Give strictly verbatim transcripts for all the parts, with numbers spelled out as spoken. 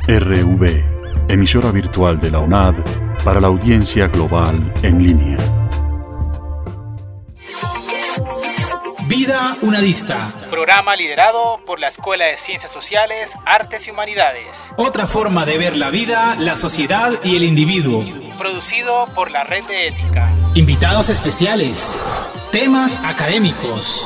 R V, emisora virtual de la U N A D para la audiencia global en línea. Vida Unadista, programa liderado por la Escuela de Ciencias Sociales, Artes y Humanidades. Otra forma de ver la vida, la sociedad y el individuo. Producido por la Red de Ética. Invitados especiales. Temas académicos.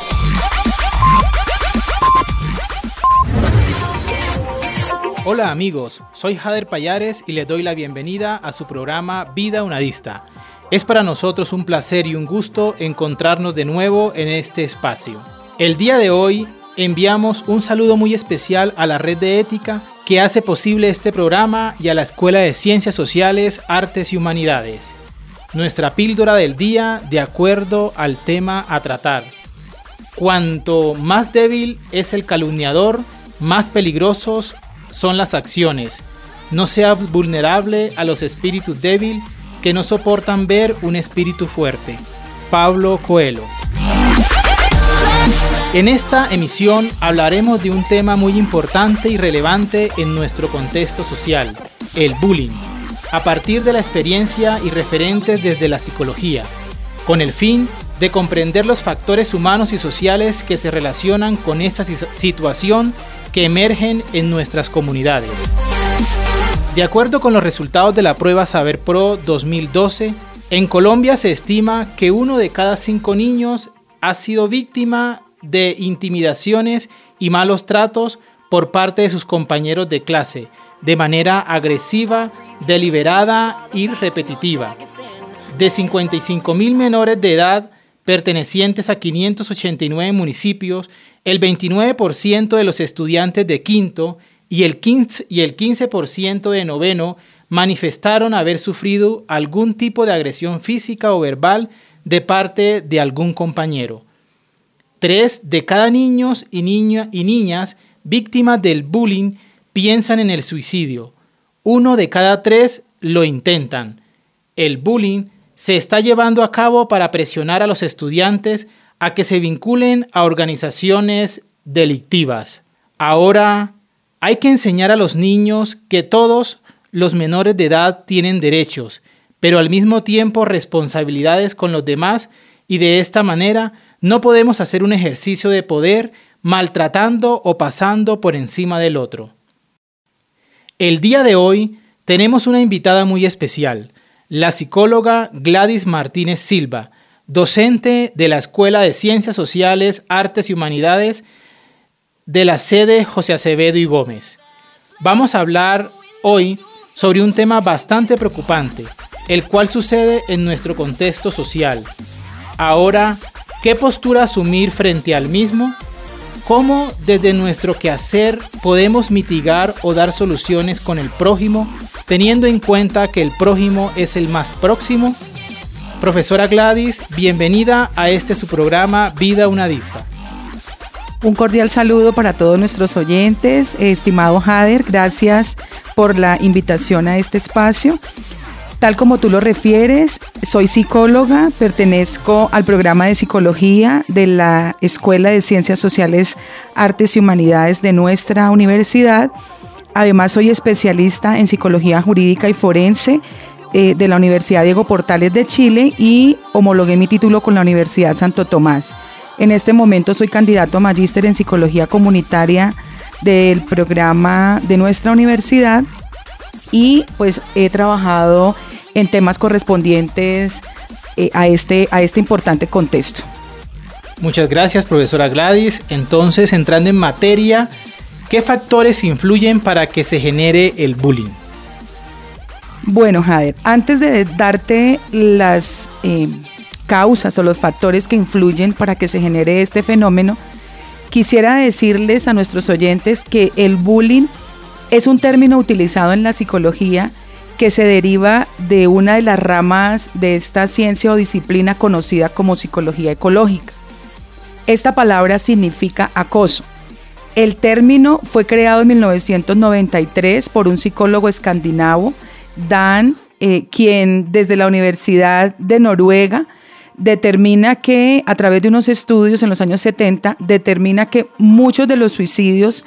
Hola amigos, soy Jader Payares y les doy la bienvenida a su programa Vida Unadista. Es para nosotros un placer y un gusto encontrarnos de nuevo en este espacio. El día de hoy enviamos un saludo muy especial a la Red de Ética que hace posible este programa y a la Escuela de Ciencias Sociales, Artes y Humanidades. Nuestra píldora del día de acuerdo al tema a tratar. Cuanto más débil es el calumniador, más peligrosos son las acciones. No sea vulnerable a los espíritus débiles que no soportan ver un espíritu fuerte. Pablo Coelho. En esta emisión hablaremos de un tema muy importante y relevante en nuestro contexto social, el bullying, a partir de la experiencia y referentes desde la psicología, con el fin de comprender los factores humanos y sociales que se relacionan con esta situación que emergen en nuestras comunidades. De acuerdo con los resultados de la prueba Saber Pro dos mil doce, en Colombia se estima que uno de cada cinco niños ha sido víctima de intimidaciones y malos tratos por parte de sus compañeros de clase, de manera agresiva, deliberada y repetitiva. De cincuenta y cinco mil menores de edad pertenecientes a quinientos ochenta y nueve municipios, el veintinueve por ciento de los estudiantes de quinto y el quince, y el quince por ciento de noveno manifestaron haber sufrido algún tipo de agresión física o verbal de parte de algún compañero. Tres de cada niños y, niña, y niñas víctimas del bullying piensan en el suicidio. Uno de cada tres lo intentan. El bullying se está llevando a cabo para presionar a los estudiantes a que se vinculen a organizaciones delictivas. Ahora hay que enseñar a los niños que todos los menores de edad tienen derechos, pero al mismo tiempo responsabilidades con los demás, y de esta manera no podemos hacer un ejercicio de poder maltratando o pasando por encima del otro. El día de hoy tenemos una invitada muy especial, la psicóloga Gladys Martínez Silva, docente de la Escuela de Ciencias Sociales, Artes y Humanidades de la sede José Acevedo y Gómez. Vamos a hablar hoy sobre un tema bastante preocupante, el cual sucede en nuestro contexto social. Ahora, ¿qué postura asumir frente al mismo? ¿Cómo desde nuestro quehacer podemos mitigar o dar soluciones con el prójimo, teniendo en cuenta que el prójimo es el más próximo? Profesora Gladys, bienvenida a este su programa Vida Unadista. Un cordial saludo para todos nuestros oyentes. Estimado Jader, gracias por la invitación a este espacio. Tal como tú lo refieres, soy psicóloga, pertenezco al programa de psicología de la Escuela de Ciencias Sociales, Artes y Humanidades de nuestra universidad. Además, soy especialista en psicología jurídica y forense eh, de la Universidad Diego Portales de Chile y homologué mi título con la Universidad Santo Tomás. En este momento soy candidato a magíster en psicología comunitaria del programa de nuestra universidad y pues he trabajado en temas correspondientes eh, a, este, a este importante contexto. Muchas gracias, profesora Gladys. Entonces, entrando en materia, ¿qué factores influyen para que se genere el bullying? Bueno, Jader, antes de darte las eh, causas o los factores que influyen para que se genere este fenómeno, quisiera decirles a nuestros oyentes que el bullying es un término utilizado en la psicología que se deriva de una de las ramas de esta ciencia o disciplina conocida como psicología ecológica. Esta palabra significa acoso. El término fue creado en mil novecientos noventa y tres por un psicólogo escandinavo, Dan, eh, quien desde la Universidad de Noruega determina que, a través de unos estudios en los años setenta, determina que muchos de los suicidios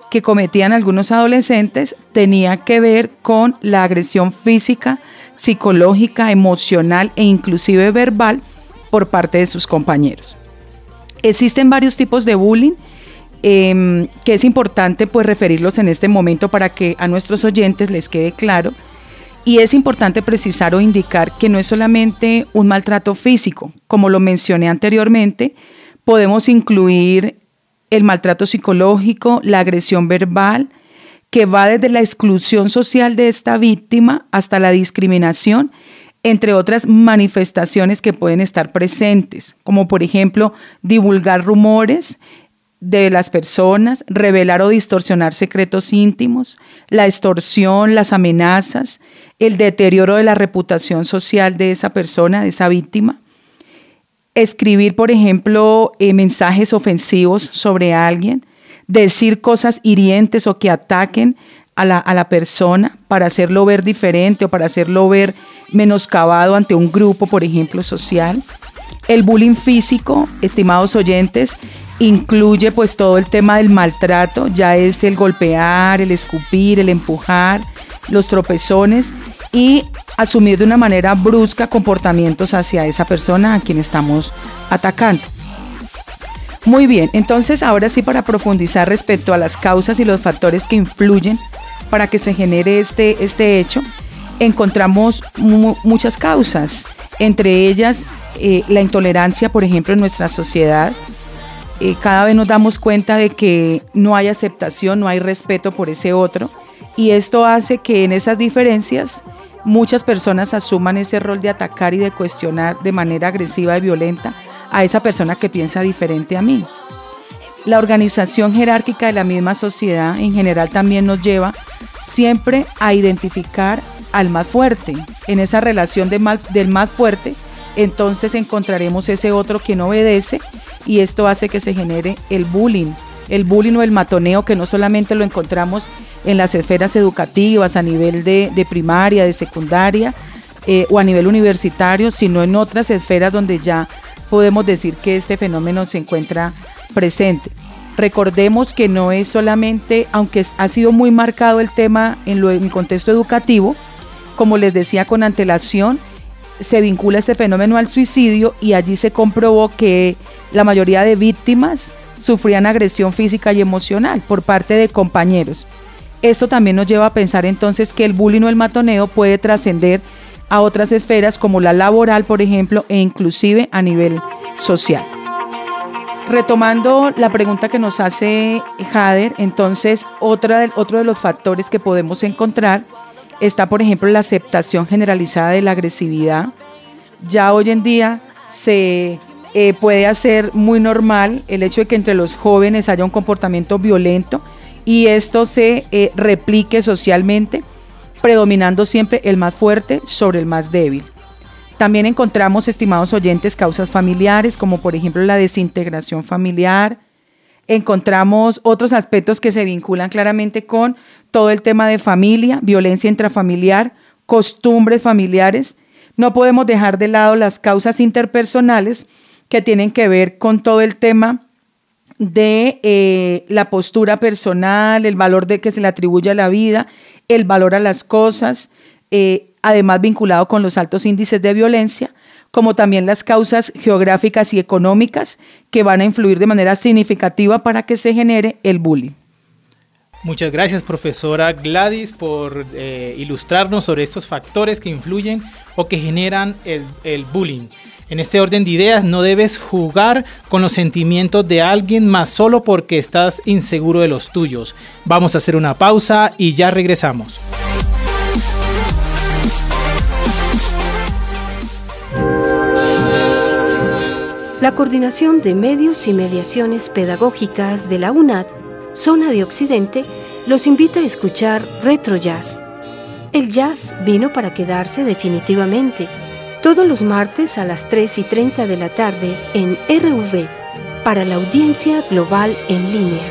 que cometían algunos adolescentes tenía que ver con la agresión física, psicológica, emocional e inclusive verbal por parte de sus compañeros. Existen varios tipos de bullying eh, que es importante pues referirlos en este momento para que a nuestros oyentes les quede claro. Y es importante precisar o indicar que no es solamente un maltrato físico. Como lo mencioné anteriormente, podemos incluir el maltrato psicológico, la agresión verbal, que va desde la exclusión social de esta víctima hasta la discriminación, entre otras manifestaciones que pueden estar presentes, como por ejemplo divulgar rumores de las personas, revelar o distorsionar secretos íntimos, la extorsión, las amenazas, el deterioro de la reputación social de esa persona, de esa víctima. Escribir, por ejemplo, eh, mensajes ofensivos sobre alguien, decir cosas hirientes o que ataquen a la, a la persona para hacerlo ver diferente o para hacerlo ver menoscabado ante un grupo, por ejemplo, social. El bullying físico, estimados oyentes, incluye pues todo el tema del maltrato, ya es el golpear, el escupir, el empujar, los tropezones y asumir de una manera brusca comportamientos hacia esa persona a quien estamos atacando. Muy bien, entonces ahora sí, para profundizar respecto a las causas y los factores que influyen para que se genere este, este hecho, encontramos mu- muchas causas, entre ellas eh, la intolerancia, por ejemplo, en nuestra sociedad. Eh, cada vez nos damos cuenta de que no hay aceptación, no hay respeto por ese otro, y esto hace que en esas diferencias muchas personas asuman ese rol de atacar y de cuestionar de manera agresiva y violenta a esa persona que piensa diferente a mí. La organización jerárquica de la misma sociedad en general también nos lleva siempre a identificar al más fuerte. En esa relación de mal, del más fuerte, entonces encontraremos ese otro que no obedece, y esto hace que se genere el bullying, el bullying o el matoneo, que no solamente lo encontramos en las esferas educativas a nivel de, de primaria, de secundaria eh, o a nivel universitario, sino en otras esferas donde ya podemos decir que este fenómeno se encuentra presente. Recordemos que no es solamente, aunque ha sido muy marcado el tema en, lo, en el contexto educativo, como les decía con antelación, se vincula este fenómeno al suicidio, y allí se comprobó que la mayoría de víctimas sufrían agresión física y emocional por parte de compañeros. Esto también nos lleva a pensar entonces que el bullying o el matoneo puede trascender a otras esferas como la laboral, por ejemplo, e inclusive a nivel social. Retomando la pregunta que nos hace Jader, entonces otra de, otro de los factores que podemos encontrar está, por ejemplo, la aceptación generalizada de la agresividad. Ya hoy en día se eh, puede hacer muy normal el hecho de que entre los jóvenes haya un comportamiento violento y esto se eh, replique socialmente, predominando siempre el más fuerte sobre el más débil. También encontramos, estimados oyentes, causas familiares, como por ejemplo la desintegración familiar. Encontramos otros aspectos que se vinculan claramente con todo el tema de familia, violencia intrafamiliar, costumbres familiares. No podemos dejar de lado las causas interpersonales que tienen que ver con todo el tema de eh, la postura personal, el valor de que se le atribuye a la vida, el valor a las cosas, eh, además vinculado con los altos índices de violencia, como también las causas geográficas y económicas que van a influir de manera significativa para que se genere el bullying. Muchas gracias, profesora Gladys, por eh, ilustrarnos sobre estos factores que influyen o que generan el, el bullying. En este orden de ideas, no debes jugar con los sentimientos de alguien más solo porque estás inseguro de los tuyos. Vamos a hacer una pausa y ya regresamos. La Coordinación de Medios y Mediaciones Pedagógicas de la UNAD, Zona de Occidente, los invita a escuchar Retro Jazz. El jazz vino para quedarse definitivamente. Todos los martes a las tres y treinta de la tarde en R V, para la audiencia global en línea.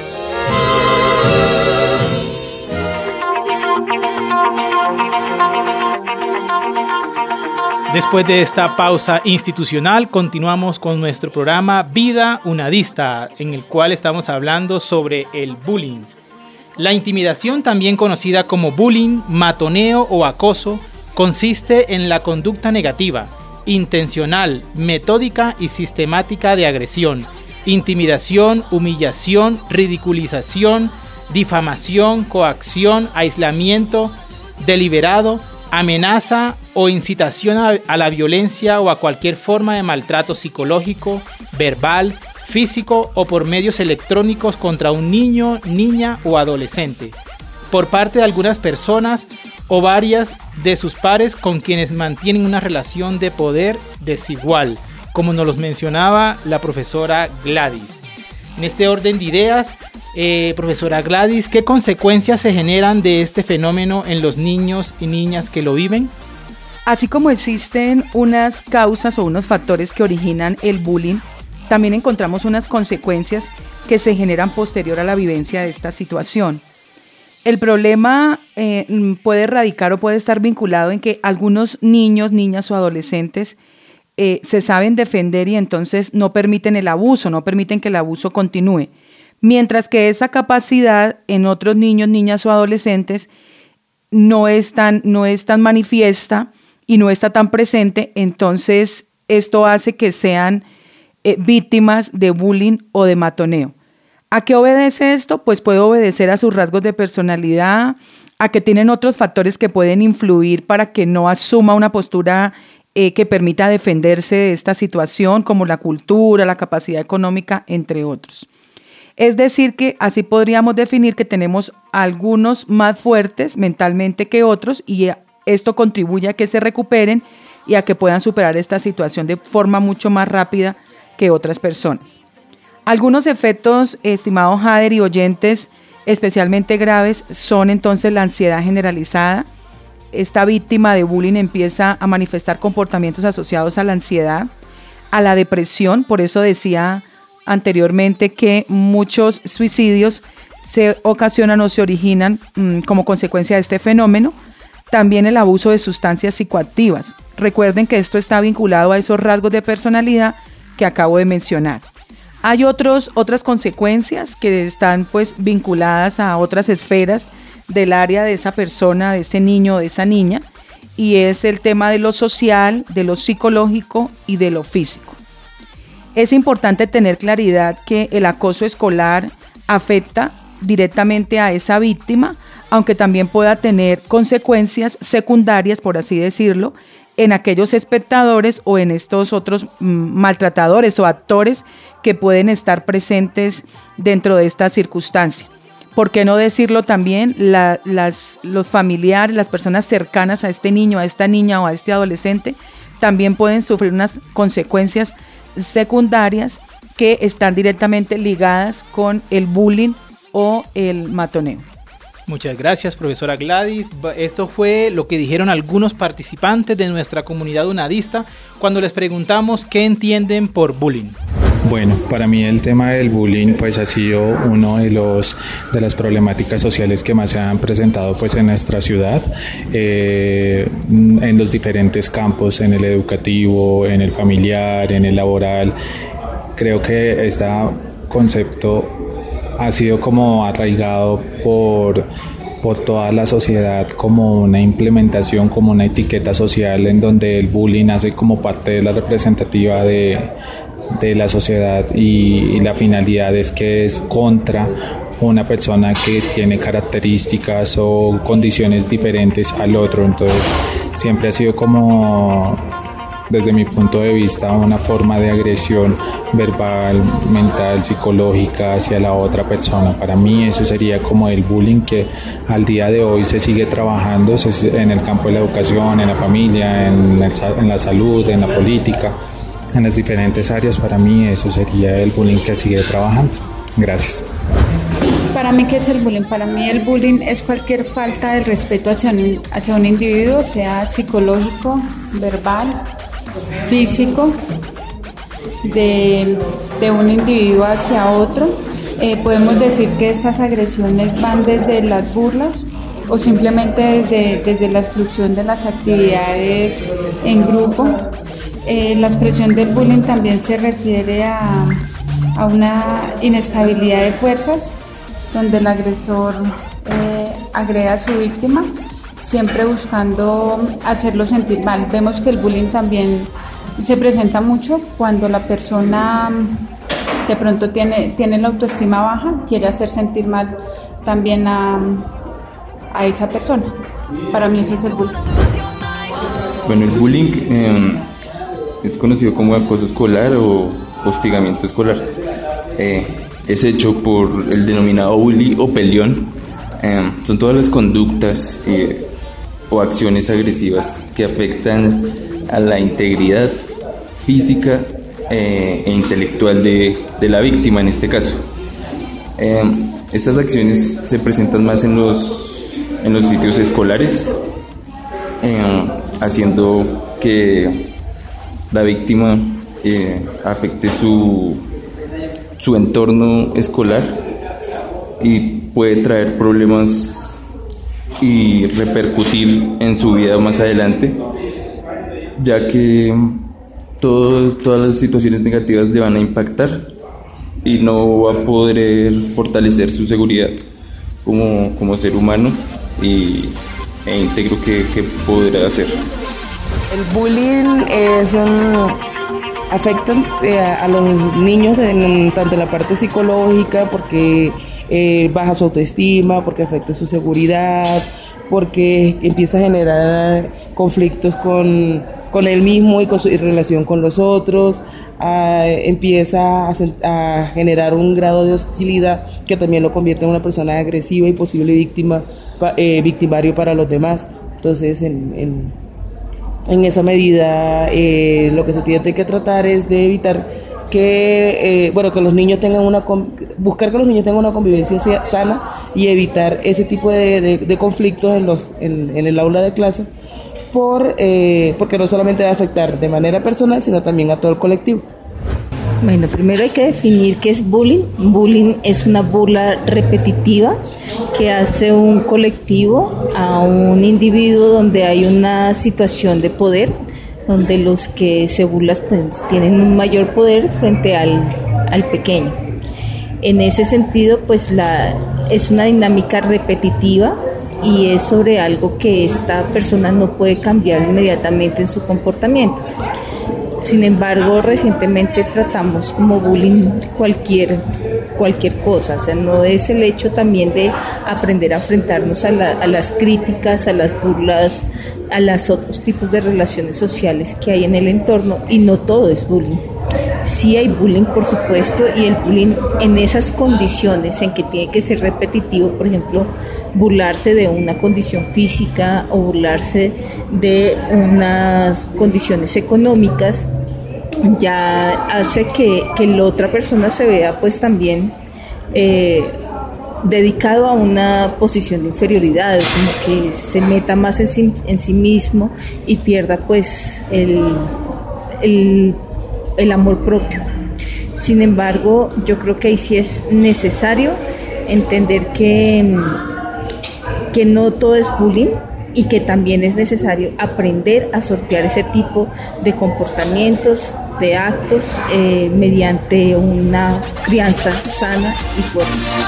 Después de esta pausa institucional, continuamos con nuestro programa Vida Unadista, en el cual estamos hablando sobre el bullying. La intimidación, también conocida como bullying, matoneo o acoso, consiste en la conducta negativa, intencional, metódica y sistemática de agresión, intimidación, humillación, ridiculización, difamación, coacción, aislamiento deliberado, amenaza o incitación a, a la violencia o a cualquier forma de maltrato psicológico, verbal, físico o por medios electrónicos contra un niño, niña o adolescente, por parte de algunas personas o varias de sus pares con quienes mantienen una relación de poder desigual, como nos los mencionaba la profesora Gladys. En este orden de ideas, eh, profesora Gladys, ¿qué consecuencias se generan de este fenómeno en los niños y niñas que lo viven? Así como existen unas causas o unos factores que originan el bullying, también encontramos unas consecuencias que se generan posterior a la vivencia de esta situación. El problema eh, puede radicar o puede estar vinculado en que algunos niños, niñas o adolescentes eh, se saben defender y entonces no permiten el abuso, no permiten que el abuso continúe. Mientras que esa capacidad en otros niños, niñas o adolescentes no es tan, no es tan manifiesta y no está tan presente, entonces esto hace que sean eh, víctimas de bullying o de matoneo. ¿A qué obedece esto? Pues puede obedecer a sus rasgos de personalidad, a que tienen otros factores que pueden influir para que no asuma una postura eh, que permita defenderse de esta situación, como la cultura, la capacidad económica, entre otros. Es decir que así podríamos definir que tenemos algunos más fuertes mentalmente que otros y esto contribuye a que se recuperen y a que puedan superar esta situación de forma mucho más rápida que otras personas. Algunos efectos, estimados Jader y oyentes, especialmente graves, son entonces la ansiedad generalizada. Esta víctima de bullying empieza a manifestar comportamientos asociados a la ansiedad, a la depresión. Por eso decía anteriormente que muchos suicidios se ocasionan o se originan mmm, como consecuencia de este fenómeno. También el abuso de sustancias psicoactivas. Recuerden que esto está vinculado a esos rasgos de personalidad que acabo de mencionar. Hay otros, otras consecuencias que están pues vinculadas a otras esferas del área de esa persona, de ese niño o de esa niña, y es el tema de lo social, de lo psicológico y de lo físico. Es importante tener claridad que el acoso escolar afecta directamente a esa víctima, aunque también pueda tener consecuencias secundarias, por así decirlo, en aquellos espectadores o en estos otros mm, maltratadores o actores que pueden estar presentes dentro de esta circunstancia. ¿Por qué no decirlo también? La, las, los familiares, las personas cercanas a este niño, a esta niña o a este adolescente, también pueden sufrir unas consecuencias secundarias que están directamente ligadas con el bullying o el matoneo. Muchas gracias, profesora Gladys. Esto fue lo que dijeron algunos participantes de nuestra comunidad unadista cuando les preguntamos qué entienden por bullying. Bueno, para mí el tema del bullying pues ha sido uno de los de las problemáticas sociales que más se han presentado pues en nuestra ciudad, eh, en los diferentes campos, en el educativo, en el familiar, en el laboral. Creo que este concepto ha sido como arraigado por, por toda la sociedad como una implementación, como una etiqueta social en donde el bullying hace como parte de la representativa de, de la sociedad y, y la finalidad es que es contra una persona que tiene características o condiciones diferentes al otro. Entonces siempre ha sido como, desde mi punto de vista, una forma de agresión verbal, mental, psicológica hacia la otra persona. Para mí eso sería como el bullying que al día de hoy se sigue trabajando en el campo de la educación, en la familia, en, el, en la salud, en la política, en las diferentes áreas. Para mí eso sería el bullying que sigue trabajando. Gracias. Para mí, ¿qué es el bullying? Para mí el bullying es cualquier falta de respeto hacia un, hacia un individuo, sea psicológico, verbal, físico, de, de un individuo hacia otro. Eh, podemos decir que estas agresiones van desde las burlas o simplemente desde, desde la exclusión de las actividades en grupo. Eh, la expresión del bullying también se refiere a, a una inestabilidad de fuerzas donde el agresor eh, agrede a su víctima, siempre buscando hacerlo sentir mal. Vemos que el bullying también se presenta mucho cuando la persona de pronto tiene, tiene la autoestima baja, quiere hacer sentir mal también a, a esa persona. Para mí eso es el bullying. Bueno, el bullying eh, es conocido como acoso escolar o hostigamiento escolar. Eh, es hecho por el denominado bully o peleón. Eh, son todas las conductas eh, o acciones agresivas que afectan a la integridad física eh, e intelectual de, de la víctima en este caso. Eh, estas acciones se presentan más en los, en los sitios escolares, eh, haciendo que la víctima eh, afecte su, su entorno escolar y puede traer problemas y repercutir en su vida más adelante, ya que todo, todas las situaciones negativas le van a impactar y no va a poder fortalecer su seguridad como, como ser humano y, e íntegro que, que podrá hacer. El bullying es un afecta eh, a los niños en, tanto en la parte psicológica, porque eh, baja su autoestima, porque afecta su seguridad, porque empieza a generar conflictos con, con él mismo y con su y relación con los otros, a, empieza a, a generar un grado de hostilidad que también lo convierte en una persona agresiva y posible víctima, eh, victimario para los demás. Entonces, en, en, en esa medida, eh, lo que se tiene que tratar es de evitar que, eh, bueno, que los niños tengan una, buscar que los niños tengan una convivencia sana y evitar ese tipo de, de, de conflictos en, los, en, en el aula de clase, por, eh, porque no solamente va a afectar de manera personal, sino también a todo el colectivo. Bueno, primero hay que definir qué es bullying. Bullying es una burla repetitiva que hace un colectivo a un individuo donde hay una situación de poder, donde los que se burlan pues, tienen un mayor poder frente al, al pequeño. En ese sentido, pues la, es una dinámica repetitiva y es sobre algo que esta persona no puede cambiar inmediatamente en su comportamiento. Sin embargo, recientemente tratamos como bullying cualquier, cualquier cosa, o sea, no es el hecho también de aprender a enfrentarnos a, la, a las críticas, a las burlas, a los otros tipos de relaciones sociales que hay en el entorno, y no todo es bullying. Sí hay bullying, por supuesto, y el bullying en esas condiciones en que tiene que ser repetitivo, por ejemplo, burlarse de una condición física o burlarse de unas condiciones económicas, ya hace que, que la otra persona se vea pues también eh, dedicado a una posición de inferioridad, como que se meta más en sí, en sí mismo y pierda pues el, el, el amor propio. Sin embargo, yo creo que ahí sí es necesario entender que que no todo es bullying y que también es necesario aprender a sortear ese tipo de comportamientos, de actos, eh, mediante una crianza sana y fuerte.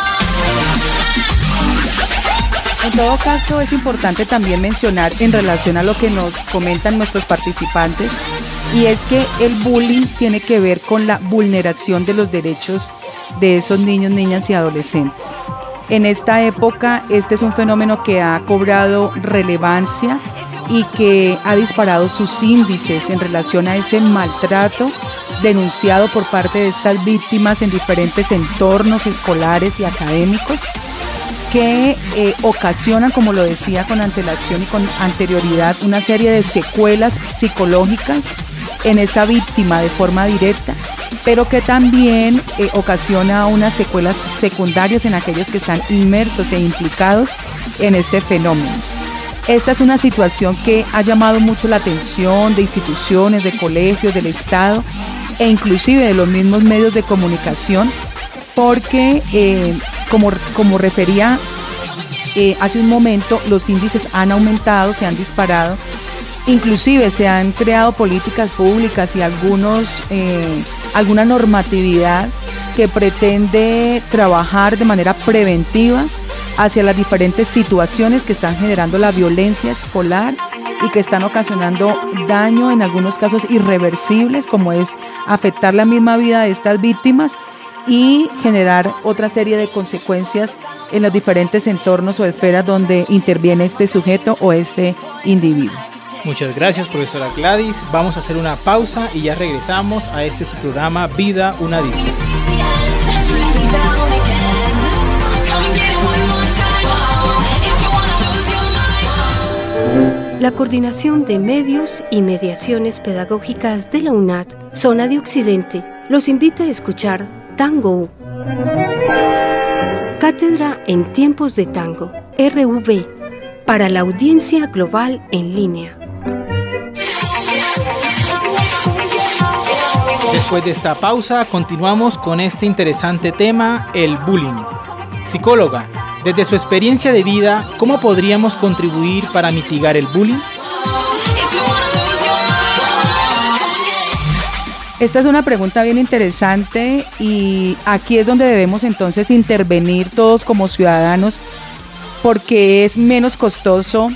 En todo caso, es importante también mencionar en relación a lo que nos comentan nuestros participantes, y es que el bullying tiene que ver con la vulneración de los derechos de esos niños, niñas y adolescentes. En esta época, este es un fenómeno que ha cobrado relevancia y que ha disparado sus índices en relación a ese maltrato denunciado por parte de estas víctimas en diferentes entornos escolares y académicos, que eh, ocasionan, como lo decía con antelación y con anterioridad, una serie de secuelas psicológicas en esa víctima de forma directa, pero que también eh, ocasiona unas secuelas secundarias en aquellos que están inmersos e implicados en este fenómeno. Esta es una situación que ha llamado mucho la atención de instituciones, de colegios, del Estado e inclusive de los mismos medios de comunicación, porque eh, como, como refería eh, hace un momento, los índices han aumentado, se han disparado. Inclusive se han creado políticas públicas y algunos, eh, alguna normatividad que pretende trabajar de manera preventiva hacia las diferentes situaciones que están generando la violencia escolar y que están ocasionando daño, en algunos casos irreversibles, como es afectar la misma vida de estas víctimas y generar otra serie de consecuencias en los diferentes entornos o esferas donde interviene este sujeto o este individuo. Muchas gracias, profesora Gladys. Vamos a hacer una pausa y ya regresamos a este su programa Vida Unadista. La Coordinación de Medios y Mediaciones Pedagógicas de la UNAD, Zona de Occidente, los invita a escuchar Tango U. Cátedra en Tiempos de Tango, R V, para la audiencia global en línea. Después de esta pausa, continuamos con este interesante tema, el bullying. Psicóloga, desde su experiencia de vida, ¿cómo podríamos contribuir para mitigar el bullying? Esta es una pregunta bien interesante y aquí es donde debemos entonces intervenir todos como ciudadanos, porque es menos costoso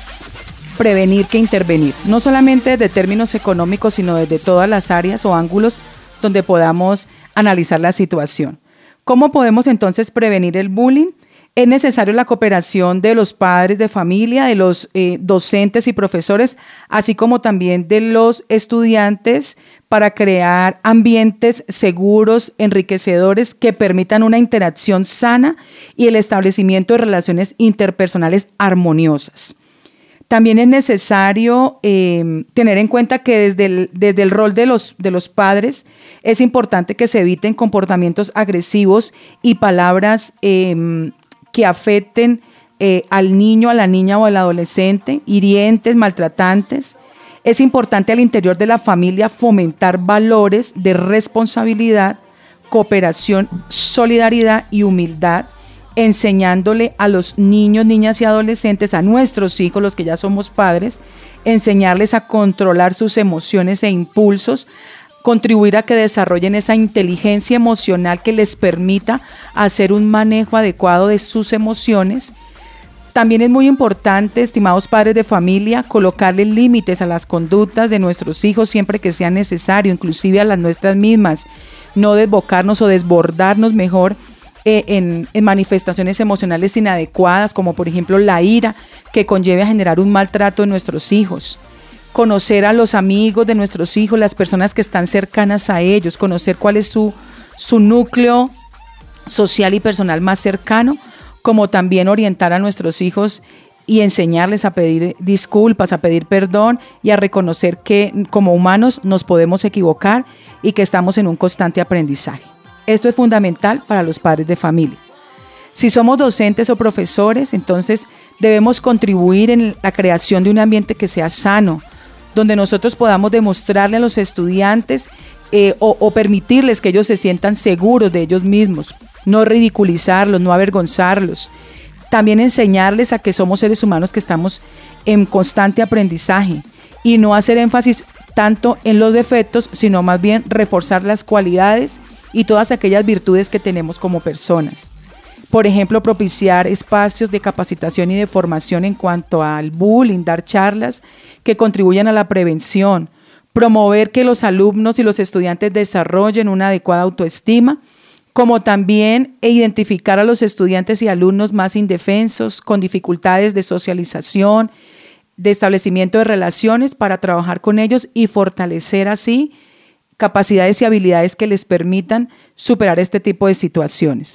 prevenir que intervenir, no solamente desde términos económicos, sino desde todas las áreas o ángulos donde podamos analizar la situación. ¿Cómo podemos entonces prevenir el bullying? Es necesario la cooperación de los padres de familia, de los eh, docentes y profesores, así como también de los estudiantes, para crear ambientes seguros, enriquecedores, que permitan una interacción sana y el establecimiento de relaciones interpersonales armoniosas. También es necesario eh, tener en cuenta que desde el, desde el rol de los, de los padres es importante que se eviten comportamientos agresivos y palabras eh, que afecten eh, al niño, a la niña o al adolescente, hirientes, maltratantes. Es importante al interior de la familia fomentar valores de responsabilidad, cooperación, solidaridad y humildad, enseñándole a los niños, niñas y adolescentes, a nuestros hijos, los que ya somos padres, enseñarles a controlar sus emociones e impulsos, contribuir a que desarrollen esa inteligencia emocional que les permita hacer un manejo adecuado de sus emociones. También es muy importante, estimados padres de familia, colocarle límites a las conductas de nuestros hijos siempre que sea necesario, inclusive a las nuestras mismas, no desbocarnos o desbordarnos mejor eh, en, en manifestaciones emocionales inadecuadas, como por ejemplo la ira, que conlleve a generar un maltrato en nuestros hijos. Conocer a los amigos de nuestros hijos, las personas que están cercanas a ellos, conocer cuál es su, su núcleo social y personal más cercano, como también orientar a nuestros hijos y enseñarles a pedir disculpas, a pedir perdón y a reconocer que como humanos nos podemos equivocar y que estamos en un constante aprendizaje. Esto es fundamental para los padres de familia. Si somos docentes o profesores, entonces debemos contribuir en la creación de un ambiente que sea sano, donde nosotros podamos demostrarle a los estudiantes eh, o, o permitirles que ellos se sientan seguros de ellos mismos, no ridiculizarlos, no avergonzarlos. También enseñarles a que somos seres humanos que estamos en constante aprendizaje y no hacer énfasis tanto en los defectos, sino más bien reforzar las cualidades y todas aquellas virtudes que tenemos como personas. Por ejemplo, propiciar espacios de capacitación y de formación en cuanto al bullying, dar charlas que contribuyan a la prevención, promover que los alumnos y los estudiantes desarrollen una adecuada autoestima, como también identificar a los estudiantes y alumnos más indefensos, con dificultades de socialización, de establecimiento de relaciones, para trabajar con ellos y fortalecer así capacidades y habilidades que les permitan superar este tipo de situaciones.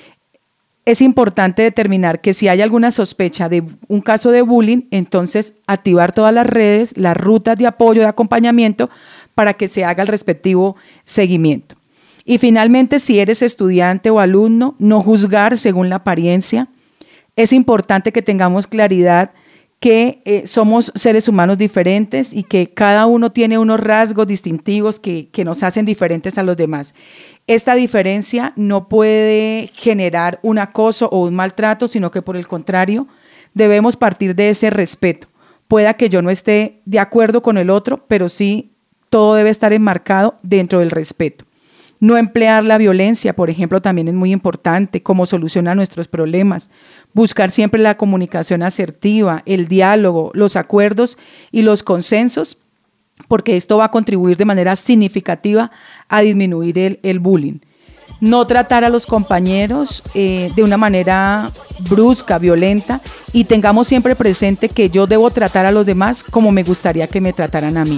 Es importante determinar que si hay alguna sospecha de un caso de bullying, entonces activar todas las redes, las rutas de apoyo, de acompañamiento, para que se haga el respectivo seguimiento. Y finalmente, si eres estudiante o alumno, no juzgar según la apariencia. Es importante que tengamos claridad que eh, somos seres humanos diferentes y que cada uno tiene unos rasgos distintivos que, que nos hacen diferentes a los demás. Esta diferencia no puede generar un acoso o un maltrato, sino que por el contrario, debemos partir de ese respeto. Pueda que yo no esté de acuerdo con el otro, pero sí todo debe estar enmarcado dentro del respeto. No emplear la violencia, por ejemplo, también es muy importante como solución a nuestros problemas. Buscar siempre la comunicación asertiva, el diálogo, los acuerdos y los consensos, porque esto va a contribuir de manera significativa a disminuir el, el bullying. No tratar a los compañeros eh, de una manera brusca, violenta, y tengamos siempre presente que yo debo tratar a los demás como me gustaría que me trataran a mí.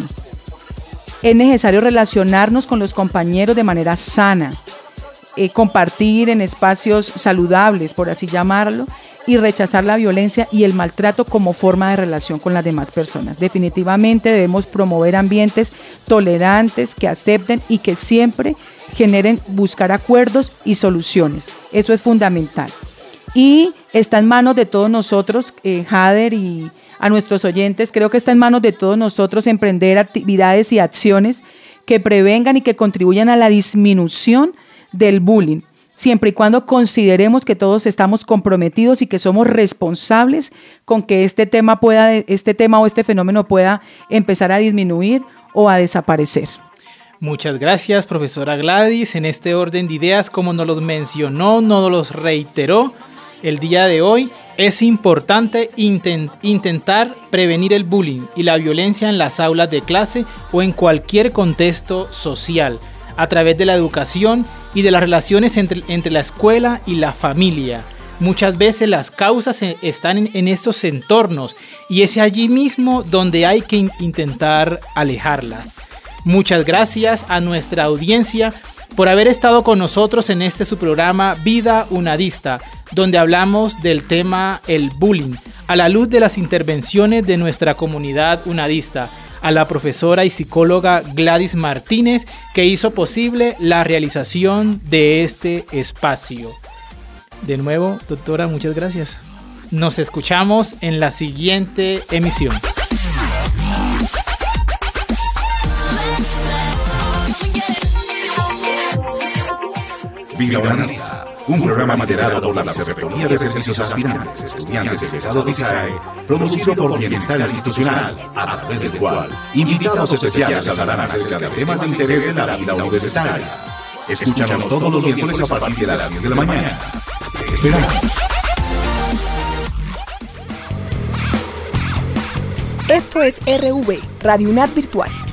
Es necesario relacionarnos con los compañeros de manera sana, eh, compartir en espacios saludables, por así llamarlo, y rechazar la violencia y el maltrato como forma de relación con las demás personas. Definitivamente debemos promover ambientes tolerantes que acepten y que siempre generen buscar acuerdos y soluciones. Eso es fundamental. Y está en manos de todos nosotros, eh, Hader, y a nuestros oyentes, creo que está en manos de todos nosotros emprender actividades y acciones que prevengan y que contribuyan a la disminución del bullying, siempre y cuando consideremos que todos estamos comprometidos y que somos responsables con que este tema pueda, este tema o este fenómeno pueda empezar a disminuir o a desaparecer. Muchas gracias, profesora Gladys. En este orden de ideas, como nos los mencionó, nos los reiteró el día de hoy, es importante intent- intentar prevenir el bullying y la violencia en las aulas de clase o en cualquier contexto social, a través de la educación y de las relaciones entre, entre la escuela y la familia. Muchas veces las causas están en, en estos entornos y es allí mismo donde hay que in- intentar alejarlas. Muchas gracias a nuestra audiencia por haber estado con nosotros en este su programa Vida Unadista, donde hablamos del tema el bullying, a la luz de las intervenciones de nuestra comunidad unadista, a la profesora y psicóloga Gladys Martínez, que hizo posible la realización de este espacio. De nuevo, doctora, muchas gracias. Nos escuchamos en la siguiente emisión. Vida Unadista, un programa liderado por la Vicerrectoría de Servicios Aspirantes, Estudiantes y Egresados de ISAE, producido por Bienestar Institucional, a través del cual invitados especiales hablarán acerca de temas de interés de la vida universitaria. Escúchanos todos los miércoles a partir de las diez de la mañana. Te esperamos. Esto es R V, Radio UNAD Virtual.